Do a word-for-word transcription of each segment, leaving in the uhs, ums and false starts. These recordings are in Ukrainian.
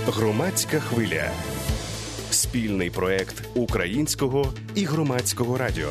Громадська хвиля. Спільний проект Українського і Громадського радіо.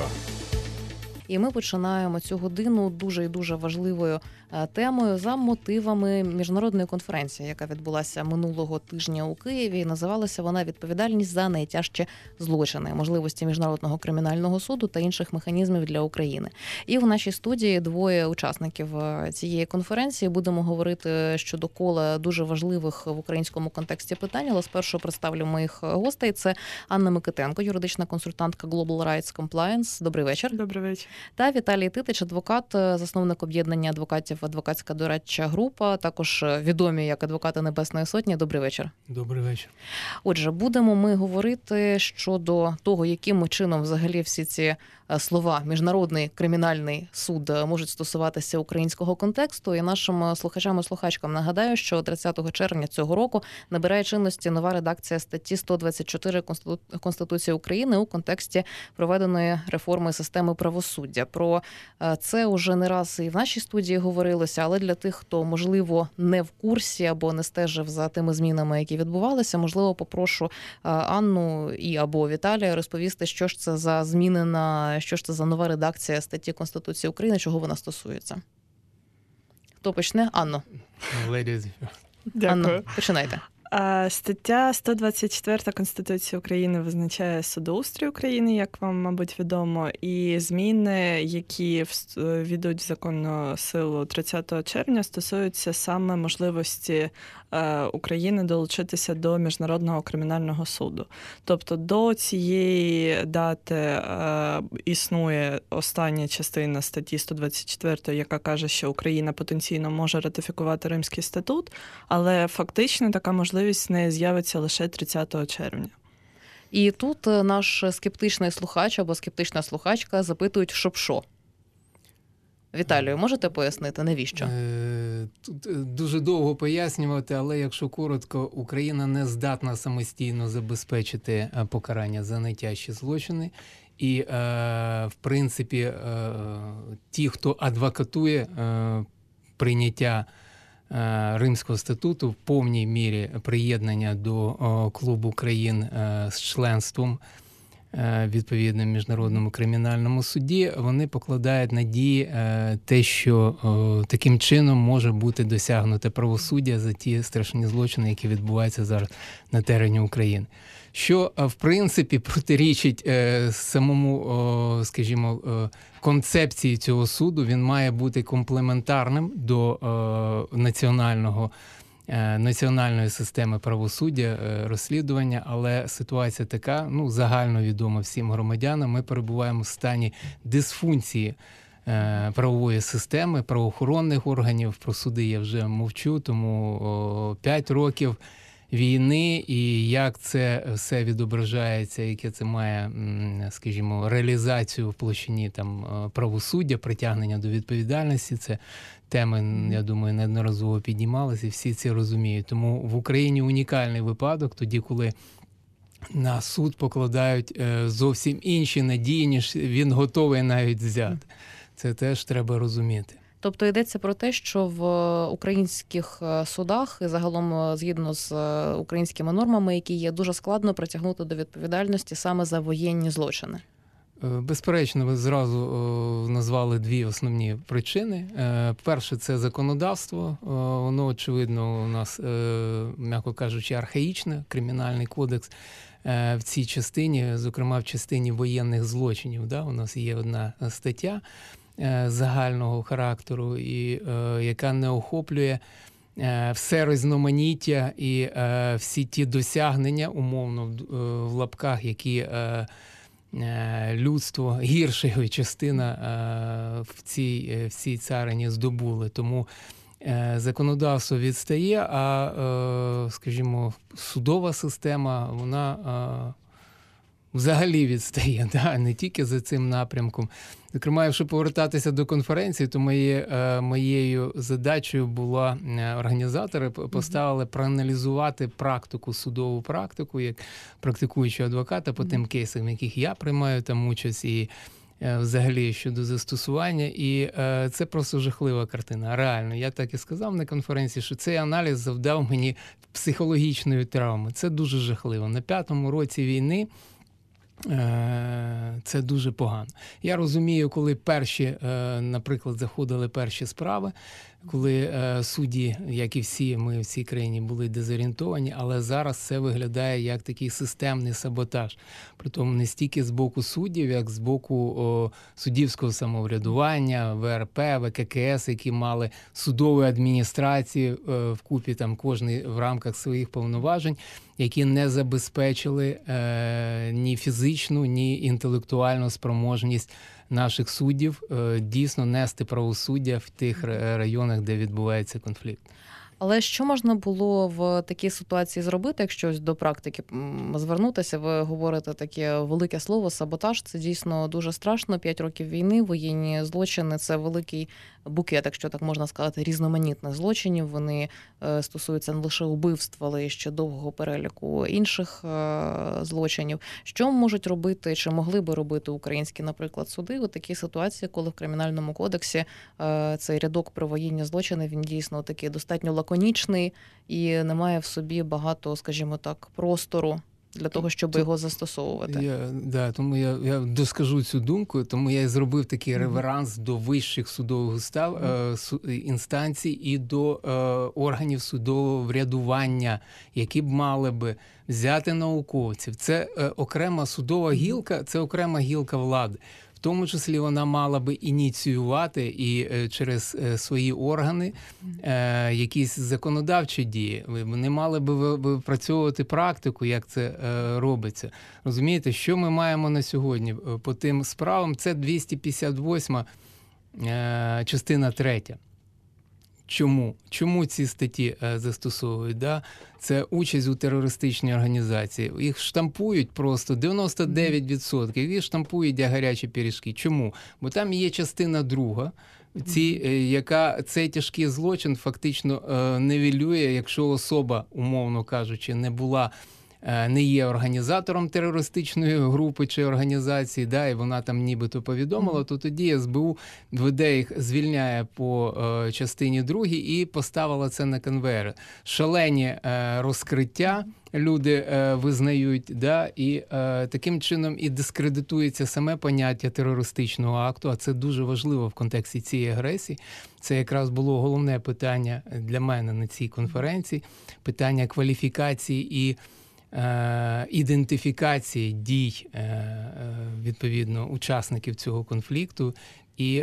І ми починаємо цю годину дуже і дуже важливою темою за мотивами міжнародної конференції, яка відбулася минулого тижня у Києві. Називалася вона «Відповідальність за найтяжчі злочини. Можливості Міжнародного кримінального суду та інших механізмів для України». І в нашій студії двоє учасників цієї конференції. Будемо говорити щодо кола дуже важливих в українському контексті питань. Але спершу представлю моїх гостей. Це Анна Микитенко, юридична консультантка Global Rights Compliance. Добрий вечір. Добрий вечір. Та Віталій Титич, адвокат, засновник об'єднання адвокатів «Адвокатська дорадча група», також відомі як адвокати Небесної Сотні. Добрий вечір. Добрий вечір. Отже, будемо ми говорити щодо того, яким чином взагалі всі ці слова «Міжнародний кримінальний суд» можуть стосуватися українського контексту. І нашим слухачам і слухачкам нагадаю, що тридцятого червня цього року набирає чинності нова редакція статті сто двадцять чотири Конституції України у контексті проведеної реформи системи правосуддя. Про це уже не раз і в нашій студії говорилося, але для тих, хто, можливо, не в курсі або не стежив за тими змінами, які відбувалися, можливо, попрошу Анну і або Віталія розповісти, що ж це за зміни на що ж це за нова редакція статті Конституції України, чого вона стосується. Хто почне? Анно. Ladies. Дякую. Анно, починайте. Стаття сто двадцять чотири Конституції України визначає судоустрій України, як вам, мабуть, відомо, і зміни, які ввійдуть в законну силу тридцятого червня, стосуються саме можливості України долучитися до Міжнародного кримінального суду. Тобто до цієї дати існує остання частина статті сто двадцять чотири, яка каже, що Україна потенційно може ратифікувати Римський статут, але фактично така можливість не з'явиться лише тридцятого червня. І тут наш скептичний слухач або скептична слухачка запитують, щоб що? Віталію, можете пояснити, навіщо? Тут дуже довго пояснювати, але якщо коротко, Україна не здатна самостійно забезпечити покарання за найтяжчі злочини. І, в принципі, ті, хто адвокатує прийняття Римського статуту в повній мірі приєднання до клубу країн з членством відповідному Міжнародному кримінальному суді, вони покладають надії те, що таким чином може бути досягнуте правосуддя за ті страшні злочини, які відбуваються зараз на терені України. Що, в принципі, протирічить самому, скажімо, концепції цього суду. Він має бути комплементарним до національного, національної системи правосуддя, розслідування, але ситуація така, ну, загальновідома всім громадянам. Ми перебуваємо в стані дисфункції правової системи, правоохоронних органів. Про суди я вже мовчу, тому п'ять років війни і як це все відображається, яке це має, скажімо, реалізацію в площині там правосуддя, притягнення до відповідальності. Це теми, я думаю, неодноразово піднімалися, і всі це розуміють. Тому в Україні унікальний випадок, тоді, коли на суд покладають зовсім інші надії, ніж він готовий навіть взяти. Це теж треба розуміти. Тобто йдеться про те, що в українських судах і загалом згідно з українськими нормами, які є, дуже складно притягнути до відповідальності саме за воєнні злочини. Безперечно, ви зразу назвали дві основні причини. Перше – це законодавство. Воно, очевидно, у нас, м'яко кажучи, архаїчне, кримінальний кодекс в цій частині, зокрема в частині воєнних злочинів. Да? У нас є одна стаття загального характеру, і е, яка не охоплює е, все різноманіття і е, всі ті досягнення, умовно, в, в лапках, які е, е, людство, гірша його частина е, в цій, в цій царині здобули. Тому е, законодавство відстає, а, е, скажімо, судова система, вона е, взагалі відстає, да? Не тільки за цим напрямком. Зокрема, якщо повертатися до конференції, то моє, моєю задачею була, організатори поставили проаналізувати практику, судову практику, як практикуючого адвоката по тим кейсам, в яких я приймаю там участь, і взагалі щодо застосування. І це просто жахлива картина. Реально, я так і сказав на конференції, що цей аналіз завдав мені психологічної травми. Це дуже жахливо. На п'ятому році війни це дуже погано. Я розумію, коли перші, наприклад, заходили перші справи, коли судді, як і всі, ми в цій країні були дезорієнтовані, але зараз це виглядає як такий системний саботаж. Притому не стільки з боку суддів, як з боку о, суддівського самоврядування, В Р П, В К К С, які мали судові адміністрації вкупі, там кожний в рамках своїх повноважень, які не забезпечили е, ні фізичну, ні інтелектуальну спроможність наших суддів е, дійсно нести правосуддя в тих районах, де відбувається конфлікт. Але що можна було в такій ситуації зробити, якщо до практики звернутися? Ви говорите таке велике слово «саботаж». Це дійсно дуже страшно. П'ять років війни, воєнні злочини – це великий букет, якщо так можна сказати, різноманітних злочинів. Вони стосуються не лише убивств, але й ще довгого переліку інших злочинів. Що можуть робити, чи могли би робити українські, наприклад, суди у такій ситуації, коли в Кримінальному кодексі цей рядок про воєнні злочини, він дійсно такий достатньо лаконічний і не має в собі багато, скажімо так, простору для того, щоб Т... його застосовувати. Я, да, тому я, я доскажу цю думку, тому я і зробив такий реверанс mm-hmm. до вищих судових устав, mm-hmm. е, су, інстанцій і до е, органів судового врядування, які б мали би взяти науковців. Це е, окрема судова гілка, це окрема гілка влади. В тому числі вона мала би ініціювати і е, через е, свої органи е, якісь законодавчі дії. Вони мали би випрацьовувати практику, як це е, робиться. Розумієте, що ми маємо на сьогодні по тим справам? Це двісті п'ятдесят восьма е, частина третя. Чому? Чому ці статті е, застосовують? Да? Це участь у терористичній організації. Їх штампують просто дев'яносто дев'ять відсотків, їх штампують як гарячі пиріжки. Чому? Бо там є частина друга, ці, е, яка цей тяжкий злочин фактично е, нівелює, якщо особа, умовно кажучи, не була не є організатором терористичної групи чи організації, да, і вона там нібито повідомила, то тоді С Б У веде їх, звільняє по е, частині другій і поставила це на конвейер. Шалені е, розкриття люди е, визнають, да, і е, таким чином і дискредитується саме поняття терористичного акту, а це дуже важливо в контексті цієї агресії. Це якраз було головне питання для мене на цій конференції, питання кваліфікації і ідентифікації дій, відповідно, учасників цього конфлікту і,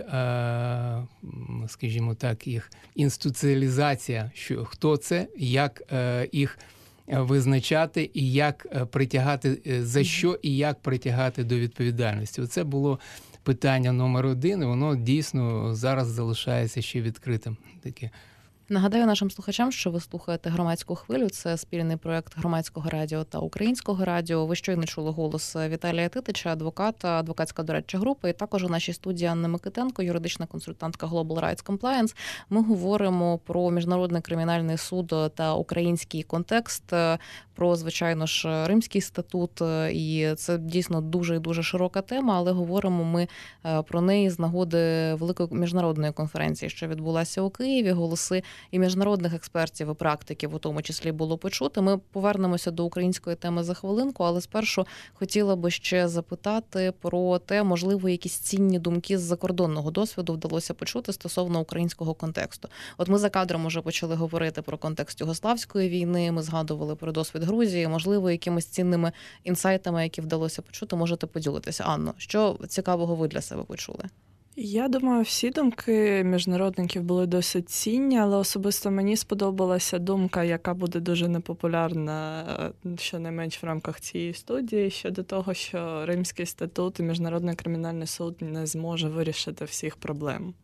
скажімо так, їх інституціалізація, що хто це, як їх визначати і як притягати, за що і як притягати до відповідальності. Оце було питання номер один, і воно дійсно зараз залишається ще відкритим. Таке. Нагадаю нашим слухачам, що ви слухаєте «Громадську хвилю». Це спільний проєкт Громадського радіо та Українського радіо. Ви щойно чули голос Віталія Титича, адвоката, адвокатська дорадча група, і також у нашій студії Анна Микитенко, юридична консультантка Global Rights Compliance. Ми говоримо про Міжнародний кримінальний суд та український контекст, про, звичайно ж, Римський статут, і це дійсно дуже і дуже широка тема, але говоримо ми про неї з нагоди великої міжнародної конференції, що відбулася у Києві. Голоси і міжнародних експертів, і практиків у тому числі було почути. Ми повернемося до української теми за хвилинку, але спершу хотіла би ще запитати про те, можливо, якісь цінні думки з закордонного досвіду вдалося почути стосовно українського контексту. От ми за кадром уже почали говорити про контекст Югославської війни, ми згадували про досвід Грузії, можливо, якимись цінними інсайтами, які вдалося почути, можете поділитися. Анно, що цікавого ви для себе почули? Я думаю, всі думки міжнародників були досить цінні, але особисто мені сподобалася думка, яка буде дуже непопулярна, щонайменш в рамках цієї студії, щодо того, що Римський статут і Міжнародний кримінальний суд не зможе вирішити всіх проблем.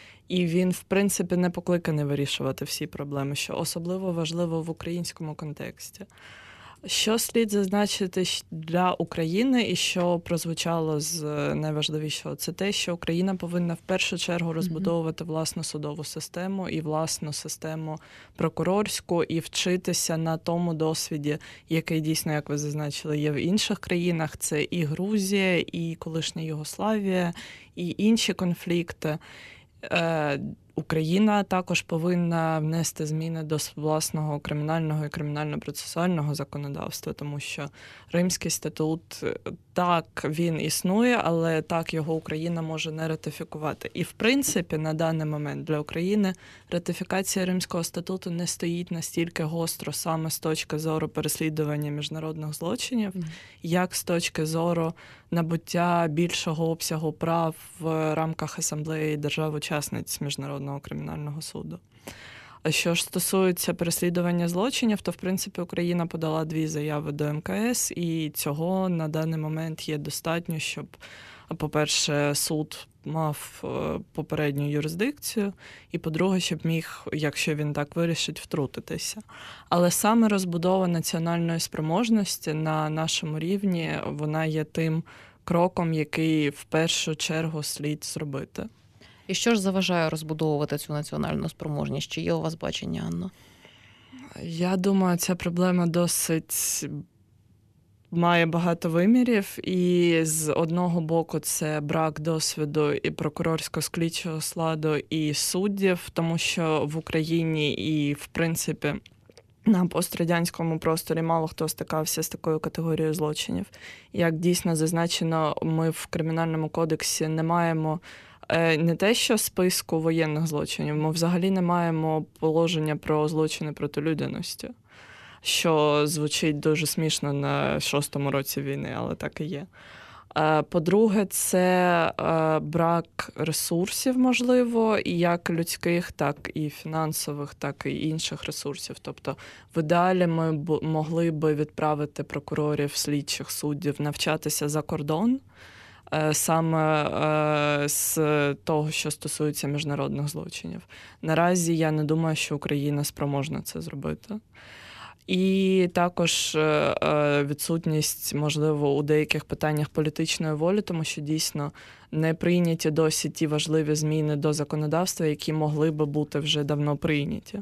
І він, в принципі, не покликаний вирішувати всі проблеми, що особливо важливо в українському контексті. Що слід зазначити для України і що прозвучало з найважливішого, це те, що Україна повинна в першу чергу розбудовувати власну судову систему і власну систему прокурорську і вчитися на тому досвіді, який дійсно, як ви зазначили, є в інших країнах. Це і Грузія, і колишня Югославія, і інші конфлікти. Україна також повинна внести зміни до власного кримінального і кримінально-процесуального законодавства, тому що Римський статут, так, він існує, але так його Україна може не ратифікувати. І, в принципі, на даний момент для України ратифікація Римського статуту не стоїть настільки гостро саме з точки зору переслідування міжнародних злочинів, mm. як з точки зору набуття більшого обсягу прав в рамках асамблеї держав-учасниць Міжнародного кримінального суду. А що ж стосується переслідування злочинів, то, в принципі, Україна подала дві заяви до ем ка ес, і цього на даний момент є достатньо, щоб, по-перше, суд мав попередню юрисдикцію, і, по-друге, щоб міг, якщо він так вирішить, втрутитися. Але саме розбудова національної спроможності на нашому рівні, вона є тим кроком, який в першу чергу слід зробити. І що ж заважає розбудовувати цю національну спроможність? Чи є у вас бачення, Анно? Я думаю, ця проблема досить має багато вимірів. І з одного боку це брак досвіду і прокурорсько-слідчого складу, і суддів, тому що в Україні і, в принципі, на пострадянському просторі мало хто стикався з такою категорією злочинів. Як дійсно зазначено, ми в Кримінальному кодексі не маємо не те, що списку воєнних злочинів, ми взагалі не маємо положення про злочини проти людяності, що звучить дуже смішно на шостому році війни, але так і є. По-друге, це брак ресурсів, можливо, і як людських, так і фінансових, так і інших ресурсів. Тобто в ідеалі ми б могли би відправити прокурорів, слідчих, суддів навчатися за кордон, саме з того, що стосується міжнародних злочинів. Наразі я не думаю, що Україна спроможна це зробити. І також відсутність, можливо, у деяких питаннях політичної волі, тому що дійсно не прийняті досі ті важливі зміни до законодавства, які могли би бути вже давно прийняті.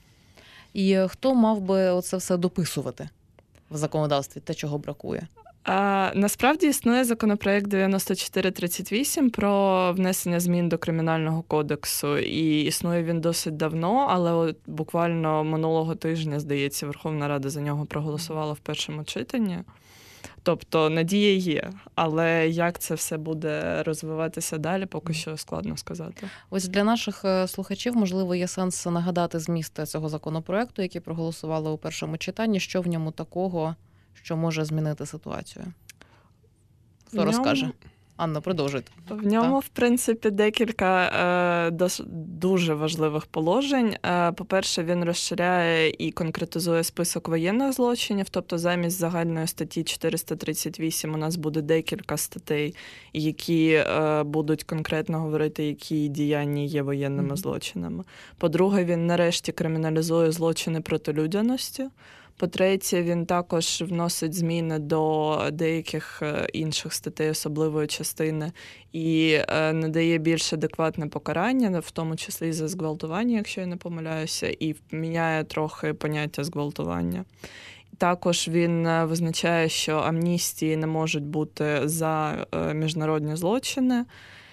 І хто мав би це все дописувати в законодавстві, те, чого бракує? А, насправді існує законопроект дев'яносто чотири тридцять вісім про внесення змін до Кримінального кодексу, і існує він досить давно, але от буквально минулого тижня, здається, Верховна Рада за нього проголосувала в першому читанні. Тобто надія є, але як це все буде розвиватися далі, поки що складно сказати. Ось для наших слухачів, можливо, є сенс нагадати зміст цього законопроекту, який проголосували у першому читанні, що в ньому такого, що може змінити ситуацію? Хто ньому... розкаже? Анна, продовжуйте. В ньому, так? В принципі, декілька е, дос, дуже важливих положень. Е, по-перше, він розширяє і конкретизує список воєнних злочинів, тобто замість загальної статті чотириста тридцять вісім у нас буде декілька статей, які е, будуть конкретно говорити, які діяння є воєнними mm-hmm. злочинами. По-друге, він нарешті криміналізує злочини проти людяності. По-третє, він також вносить зміни до деяких інших статей особливої частини і надає більш адекватне покарання, в тому числі за зґвалтування, якщо я не помиляюся, і міняє трохи поняття зґвалтування. Також він визначає, що амністії не можуть бути за міжнародні злочини.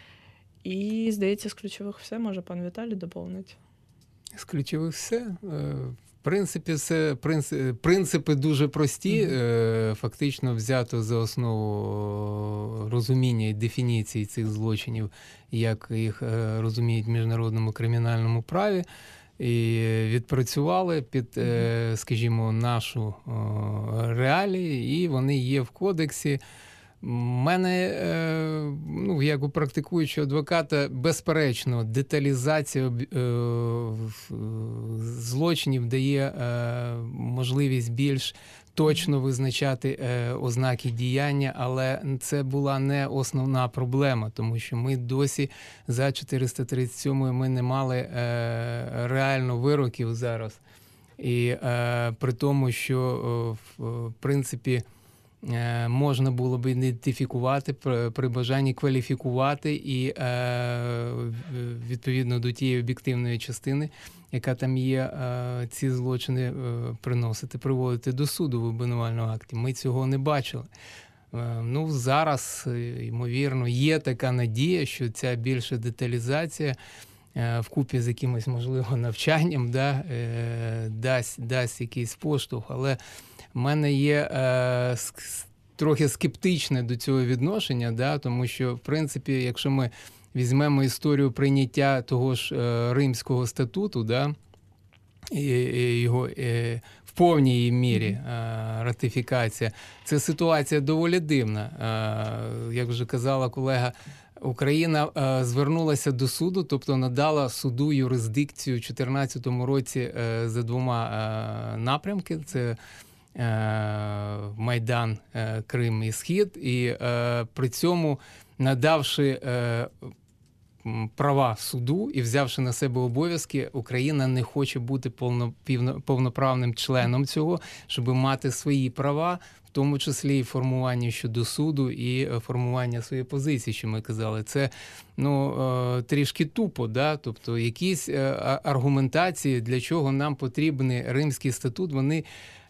І, здається, з ключових все, може пан Віталій доповнить. З ключових все? В принципі, це принципи дуже прості, mm-hmm. фактично взято за основу розуміння і дефініції цих злочинів, як їх розуміють в міжнародному кримінальному праві, і відпрацювали під, mm-hmm. скажімо, нашу реалії, і вони є в кодексі. У мене, ну, як у практикуючого адвоката, безперечно, деталізація злочинів дає можливість більш точно визначати ознаки діяння, але це була не основна проблема, тому що ми досі за чотириста тридцять сьомою ми не мали реально вироків зараз. І при тому, що, в принципі, можна було б ідентифікувати, при бажанні кваліфікувати і відповідно до тієї об'єктивної частини, яка там є, ці злочини приносити, приводити до суду в обвинувальному акті. Ми цього не бачили. Ну, зараз, ймовірно, є така надія, що ця більша деталізація вкупі з якимось, можливо, навчанням, да, дасть, дасть якийсь поштовх. Але в мене є е, трохи скептичне до цього відношення, да, тому що, в принципі, якщо ми візьмемо історію прийняття того ж е, Римського статуту, да, і, і його е, в повній мірі е, ратифікація, це ситуація доволі дивна. Е, як вже казала колега, Україна е, звернулася до суду, тобто надала суду юрисдикцію у дві тисячі чотирнадцятому році е, за двома е, напрямки. Це е, Майдан, е, Крим і Схід. І е, при цьому надавши е, права суду і взявши на себе обов'язки, Україна не хоче бути повно, повноправним членом цього, щоб мати свої права, в тому числі і формування щодо суду, і формування своєї позиції, що ми казали. Це ну, трішки тупо, да? Тобто якісь аргументації, для чого нам потрібний Римський статут, вони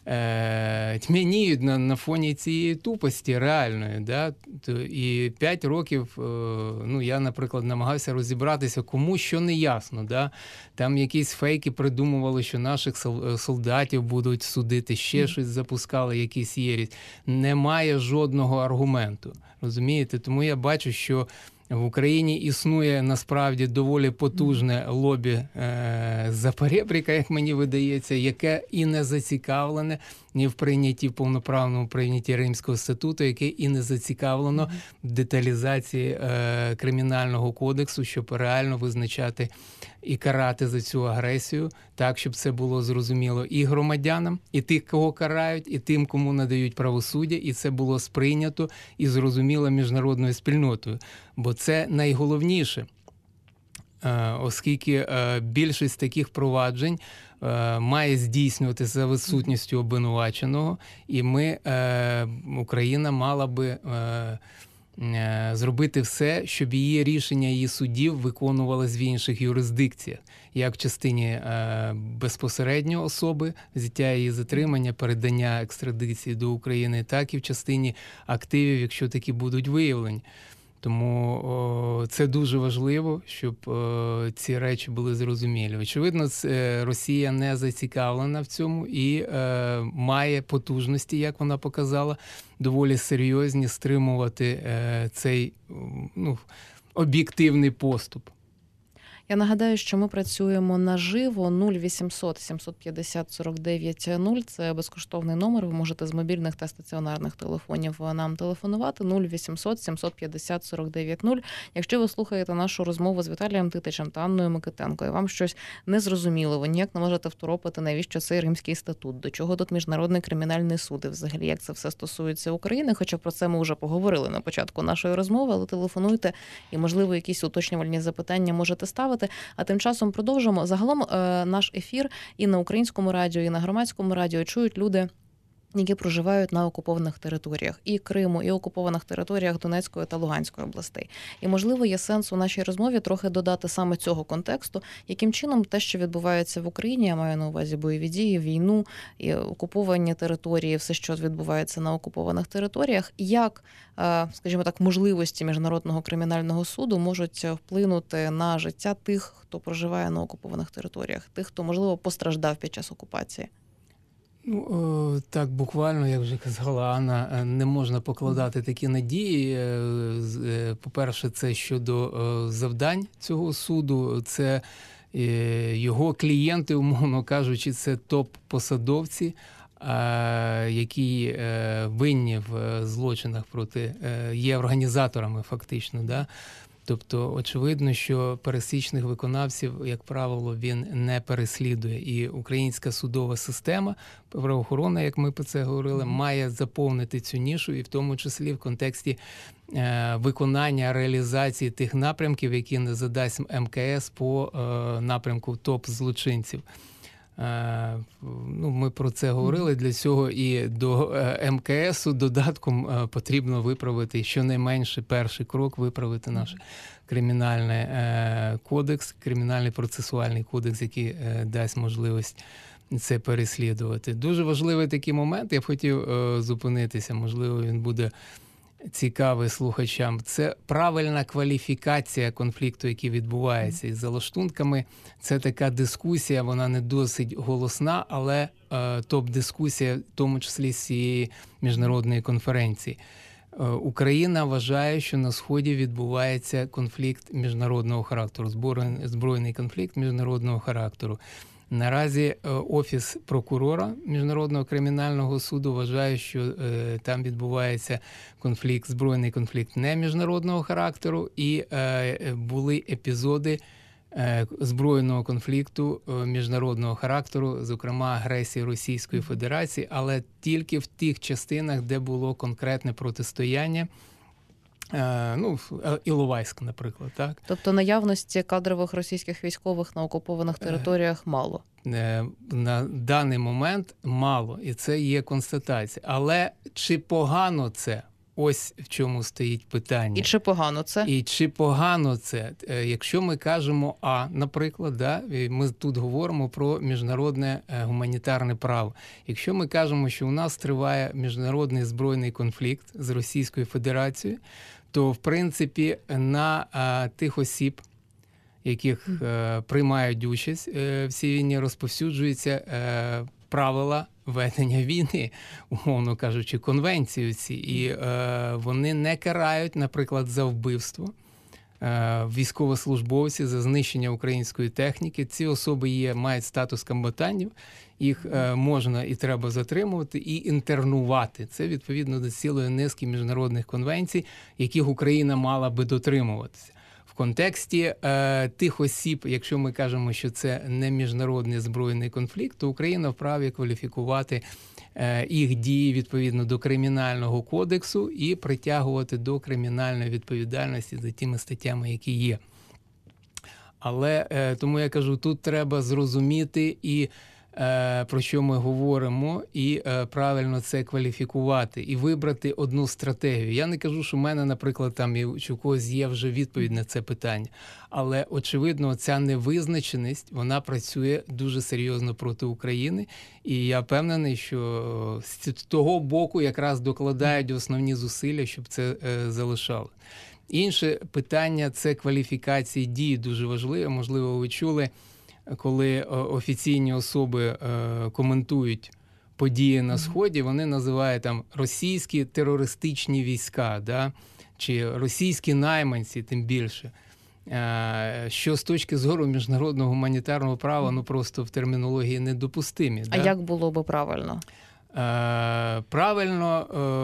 тьмяніють на, на фоні цієї тупості реальної. Да? І п'ять років, ну, я, наприклад, намагався розібратися, кому що не ясно. Да? Там якісь фейки придумували, що наших солдатів будуть судити, ще щось запускали, якісь єрість. Немає жодного аргументу. Розумієте? Тому я бачу, що в Україні існує насправді доволі потужне лобі е, за перебріка, як мені видається, яке і не зацікавлене ні в прийнятті, в повноправному прийнятті Римського статуту, яке і не зацікавлено в деталізації е, Кримінального кодексу, щоб реально визначати і карати за цю агресію, так, щоб це було зрозуміло і громадянам, і тих, кого карають, і тим, кому надають правосуддя, і це було сприйнято і зрозуміло міжнародною спільнотою. Бо це найголовніше, оскільки більшість таких проваджень має здійснюватися за відсутністю обвинуваченого, і ми, Україна мала би зробити все, щоб її рішення, її судів виконувалось в інших юрисдикціях, як в частині безпосередньо особи, взяття її затримання, передання екстрадиції до України, так і в частині активів, якщо такі будуть виявлені. Тому о, це дуже важливо, щоб о, ці речі були зрозумілі. Очевидно, це, Росія не зацікавлена в цьому і е, має потужності, як вона показала, доволі серйозні стримувати е, цей ну, об'єктивний поступ. Я нагадаю, що ми працюємо наживо. нуль вісімсот сімсот п'ятдесят сорок дев'ять нуль – це безкоштовний номер. Ви можете з мобільних та стаціонарних телефонів нам телефонувати. нуль вісімсот сімсот п'ятдесят сорок дев'ять нуль. Якщо ви слухаєте нашу розмову з Віталієм Титичем та Анною Микитенко, і вам щось не зрозуміло, ви ніяк не можете второпати, навіщо цей Римський статут, до чого тут Міжнародний кримінальний суд, і взагалі як це все стосується України, хоча про це ми вже поговорили на початку нашої розмови, але телефонуйте і, можливо, якісь уточнювальні запитання можете ставити. А тим часом продовжимо. Загалом наш ефір і на Українському радіо, і на Громадському радіо чують люди, які проживають на окупованих територіях і Криму, і окупованих територіях Донецької та Луганської областей. І, можливо, є сенс у нашій розмові трохи додати саме цього контексту, яким чином те, що відбувається в Україні, я маю на увазі бойові дії, війну, і окуповані території, все, що відбувається на окупованих територіях, як, скажімо так, можливості Міжнародного кримінального суду можуть вплинути на життя тих, хто проживає на окупованих територіях, тих, хто, можливо, постраждав під час окупації. Ну, так, буквально, як вже казала Анна, не можна покладати такі надії. По-перше, це щодо завдань цього суду, це його клієнти, умовно кажучи, це топ-посадовці, які винні в злочинах проти, є організаторами фактично, да? Тобто, очевидно, що пересічних виконавців, як правило, він не переслідує. І українська судова система, правоохорона, як ми про це говорили, має заповнити цю нішу, і в тому числі в контексті е, виконання, реалізації тих напрямків, які не задасть ем ка ес по е, напрямку топ-злочинців. Ну, ми про це говорили, для цього і до ем ка есу додатком потрібно виправити щонайменше перший крок, виправити наш кримінальний кодекс, кримінальний процесуальний кодекс, який дасть можливість це переслідувати. Дуже важливий такий момент, я б хотів зупинитися, можливо, він буде цікавий слухачам, це правильна кваліфікація конфлікту, який відбувається із залаштунками. Це така дискусія, вона не досить голосна, але е, топ-дискусія, в тому числі з цієї міжнародної конференції. Е, Україна вважає, що на Сході відбувається конфлікт міжнародного характеру, збройний, збройний конфлікт міжнародного характеру. Наразі Офіс прокурора Міжнародного кримінального суду вважає, що е, там відбувається конфлікт, збройний конфлікт не міжнародного характеру, і е, були епізоди е, збройного конфлікту е, міжнародного характеру, зокрема агресії Російської Федерації, але тільки в тих частинах, де було конкретне протистояння. Ну, Іловайськ, наприклад, так? Тобто наявності кадрових російських військових на окупованих територіях мало? На даний момент мало, і це є констатація. Але чи погано це? Ось в чому стоїть питання. І чи погано це? І чи погано це? Якщо ми кажемо А, наприклад, да, ми тут говоримо про міжнародне гуманітарне право. Якщо ми кажемо, що у нас триває міжнародний збройний конфлікт з Російською Федерацією, то, в принципі, на а, тих осіб, яких а, приймають участь а, в цій війні, розповсюджуються а, правила ведення війни, умовно кажучи, конвенції ці. І е, вони не карають, наприклад, за вбивство е, військовослужбовців, за знищення української техніки. Ці особи є, мають статус комбатантів, їх е, можна і треба затримувати і інтернувати. Це відповідно до цілої низки міжнародних конвенцій, яких Україна мала би дотримуватися. В контексті е, тих осіб, якщо ми кажемо, що це не міжнародний збройний конфлікт, то Україна вправі кваліфікувати е, їх дії відповідно до Кримінального кодексу і притягувати до кримінальної відповідальності за тими статтями, які є. Але е, тому я кажу, тут треба зрозуміти і про що ми говоримо, і правильно це кваліфікувати, і вибрати одну стратегію. Я не кажу, що в мене, наприклад, там, чи у когось є вже відповідь на це питання, але, очевидно, ця невизначеність, вона працює дуже серйозно проти України, і я впевнений, що з того боку якраз докладають основні зусилля, щоб це залишало. Інше питання – це кваліфікації дій, дуже важливе, можливо, ви чули, коли офіційні особи е, коментують події на Сході, вони називають там російські терористичні війська, да? Чи російські найманці, тим більше. Е, що з точки зору міжнародного гуманітарного права, ну просто в термінології недопустимі. А да? як було би правильно? Е, правильно,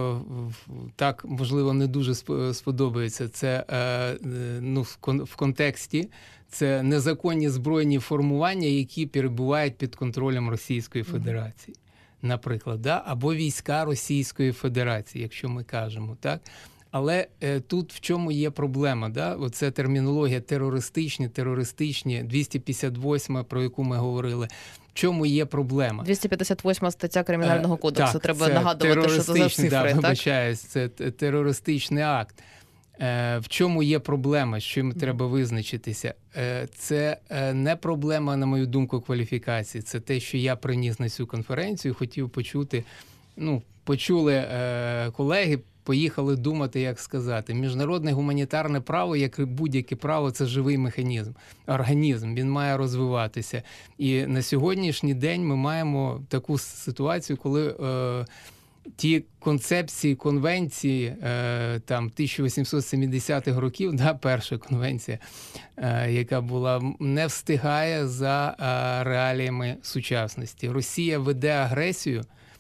е, так, можливо, не дуже сподобається, це е, ну, в, кон, в контексті, це незаконні збройні формування, які перебувають під контролем Російської Федерації, наприклад, да? Або війська Російської Федерації, якщо ми кажемо, так? Але е, тут в чому є проблема, да? Оце термінологія терористичні, терористичні, двісті п'ятдесят восьма, про яку ми говорили. В чому є проблема? двісті п'ятдесят восьма стаття Кримінального кодексу. Так, треба нагадувати, що це за цифри, да, так? Вибачаюсь, це терористичний акт. Е, в чому є проблема, з чим треба визначитися? Е, це не проблема, на мою думку, кваліфікації. Це те, що я приніс на цю конференцію, хотів почути, ну, почули е, колеги, поїхали думати, як сказати. Міжнародне гуманітарне право, як і будь-яке право, це живий механізм, організм, він має розвиватися. І на сьогоднішній день ми маємо таку ситуацію, коли е, ті концепції, конвенції е, там тисяча вісімсот сімдесятих років, да, перша конвенція, е, яка була, не встигає за е, реаліями сучасності. Росія веде агресію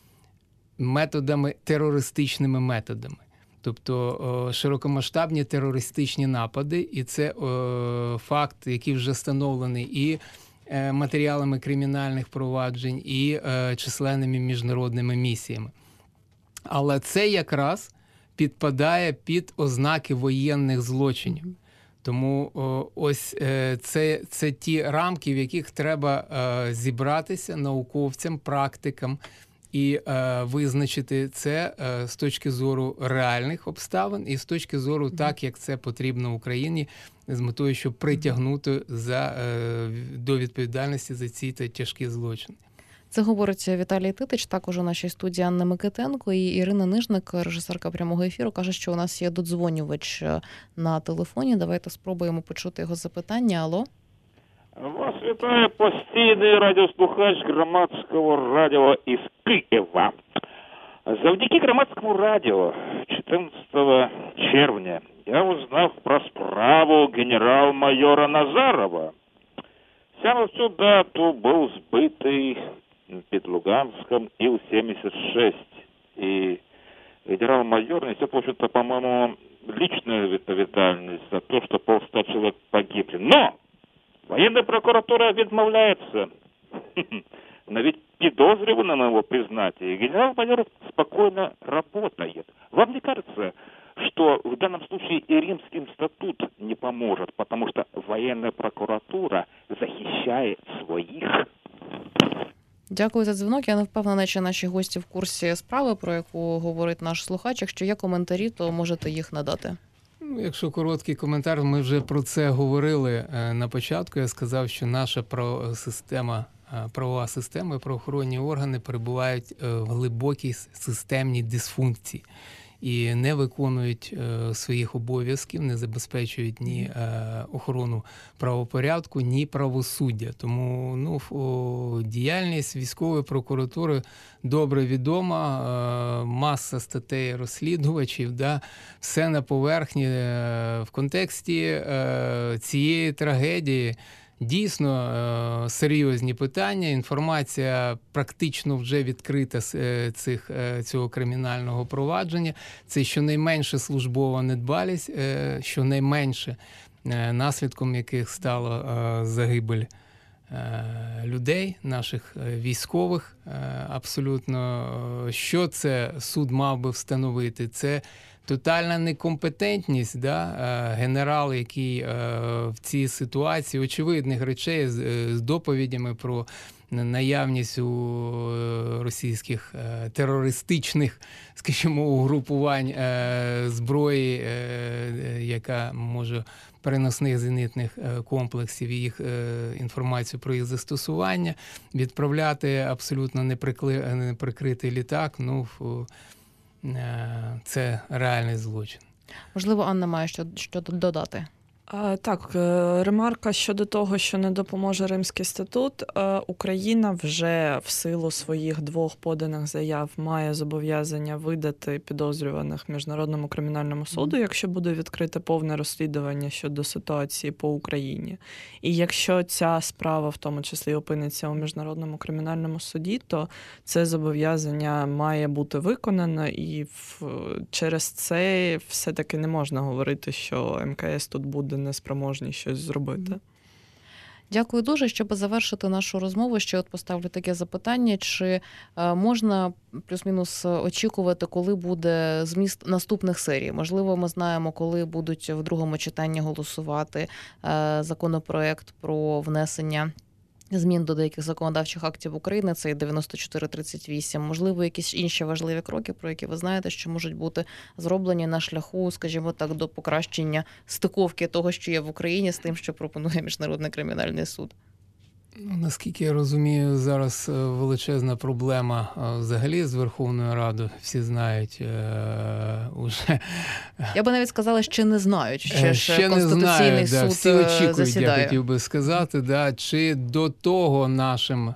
методами, терористичними методами. Тобто широкомасштабні терористичні напади, і це о, факт, який вже встановлений і е, матеріалами кримінальних проваджень, і е, численними міжнародними місіями. Але це якраз підпадає під ознаки воєнних злочинів. Тому о, ось е, це, це ті рамки, в яких треба е, зібратися науковцям, практикам, і е, визначити це е, з точки зору реальних обставин і з точки зору так, як це потрібно Україні, з метою, щоб притягнути за, е, до відповідальності за ці та тяжкі злочини. Це говорить Віталій Титич, також у нашій студії Анна Микитенко і Ірина Нижник, режисерка прямого ефіру, каже, що у нас є додзвонювач на телефоні. Давайте спробуємо почути його запитання. Алло? Вас вітає постійний радіослухач Громадського радіо із Києва. Завдяки Громадському радіо чотирнадцятого червня я узнав про справу генерал-майора Назарова. Саме в цю дату був збитий під Луганском Ил семьдесят шесть. И генерал-майор несет, в общем-то, по-моему, личную ответственность за то, что полста человек погибли. Но военная прокуратура відмовляється навіть підозрюванным его признать. И генерал-майор спокойно работает. Вам не кажется, что в данном случае и Римский статут не поможет, потому что военная прокуратура захищает своих? Дякую за дзвінок. Я не впевнена, чи наші гості в курсі справи, про яку говорить наш слухач. Якщо є коментарі, то можете їх надати. Якщо короткий коментар, ми вже про це говорили на початку. Я сказав, що наша право- система, правова система і правоохоронні органи перебувають в глибокій системній дисфункції і не виконують е, своїх обов'язків, не забезпечують ні е, охорону правопорядку, ні правосуддя. Тому ну, о, діяльність військової прокуратури добре відома, е, маса статей розслідувачів, да, все на поверхні. Е, в контексті е, цієї трагедії дійсно серйозні питання, інформація практично вже відкрита з цих, цього кримінального провадження. Це щонайменше службова недбалість, щонайменше наслідком яких стала загибель людей, наших військових. Абсолютно, що це суд мав би встановити? Це тотальна некомпетентність, да? Генерал, який в цій ситуації очевидних речей з доповідями про наявність у російських терористичних, скажімо, угрупувань зброї, яка може переносних зенітних комплексів і їх інформацію про їх застосування, відправляти абсолютно неприкритий літак, ну, це реальний злочин. Можливо, Анна має що, що додати. А, так, ремарка щодо того, що не допоможе Римський статут. Україна вже в силу своїх двох поданих заяв має зобов'язання видати підозрюваних Міжнародному кримінальному суду, якщо буде відкрите повне розслідування щодо ситуації по Україні. І якщо ця справа в тому числі опиниться у Міжнародному кримінальному суді, то це зобов'язання має бути виконано, і в, через це все-таки не можна говорити, що ем ка ес тут буде неспроможні щось зробити. Дякую дуже. Щоб завершити нашу розмову, ще от поставлю таке запитання, чи можна плюс-мінус очікувати, коли буде зміст наступних серій? Можливо, ми знаємо, коли будуть в другому читанні голосувати законопроект про внесення змін до деяких законодавчих актів України, це дев'яносто чотири тридцять вісім. Можливо, якісь інші важливі кроки, про які ви знаєте, що можуть бути зроблені на шляху, скажімо так, до покращення стиковки того, що є в Україні, з тим, що пропонує Міжнародний кримінальний суд? Ну, наскільки я розумію, зараз величезна проблема взагалі з Верховною Радою. Всі знають е, уже. Я би навіть сказала, ще не знають. Ще, ще ж Конституційний знаю, да, суд всі очікують, засідає. я хотів би сказати, да, чи до того нашим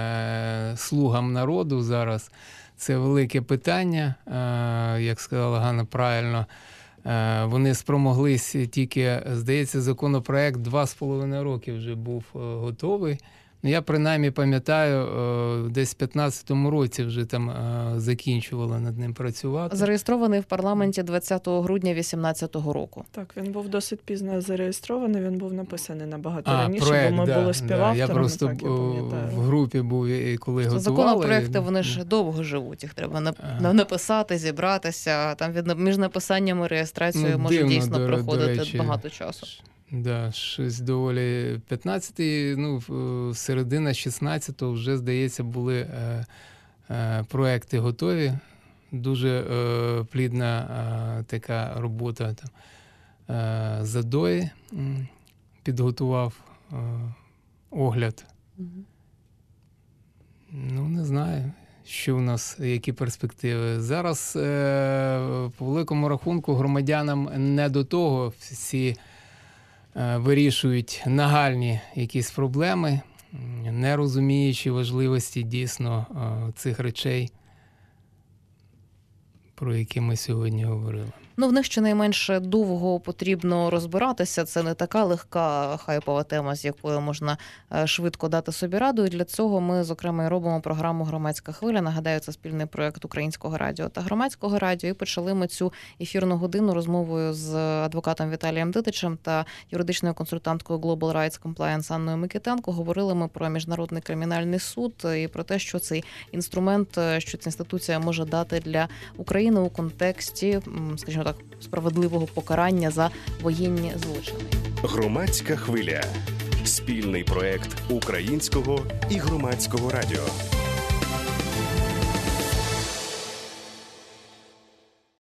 е, слугам народу зараз це велике питання, е, як сказала Ганна правильно. Вони спромоглись тільки, здається, законопроект два з половиною роки вже був готовий. Я принаймні пам'ятаю, десь в п'ятнадцятому році вже там закінчували над ним працювати. Зареєстрований в парламенті двадцятого грудня вісімнадцятого року. Так, він був досить пізно зареєстрований, він був написаний набагато а, раніше, проект, бо ми да, були співавторами. Да. Я просто так, я пам'ятаю. в групі був, і коли Що готували. Законопроекти, вони ж довго живуть, їх треба написати, зібратися, там від, між написанням і реєстрацією ну, може дивно, дійсно до, проходити до речі, багато часу. Да, щось доволі п'ятнадцятий, ну, середина шістнадцятого вже, здається, були е, е, проекти готові. Дуже е, плідна е, така робота там. Е, Задої підготував е, огляд. Ну, не знаю, що в нас, які перспективи. Зараз, е, по великому рахунку, громадянам не до того. Всі е, вирішують нагальні якісь проблеми, не розуміючи важливості дійсно е, цих речей, про які ми сьогодні говорили. Ну, в них щонайменше довго потрібно розбиратися. Це не така легка хайпова тема, з якою можна швидко дати собі раду. І для цього ми, зокрема, і робимо програму «Громадська хвиля». Нагадаю, це спільний проєкт Українського радіо та Громадського радіо. І почали ми цю ефірну годину розмовою з адвокатом Віталієм Дитичем та юридичною консультанткою Global Rights Compliance Анною Микитенко. Говорили ми про Міжнародний кримінальний суд і про те, що цей інструмент, що ця інституція може дати для України у контексті, скажімо так, справедливого покарання за воєнні злочини. Громадська хвиля. Спільний проєкт Українського і Громадського радіо.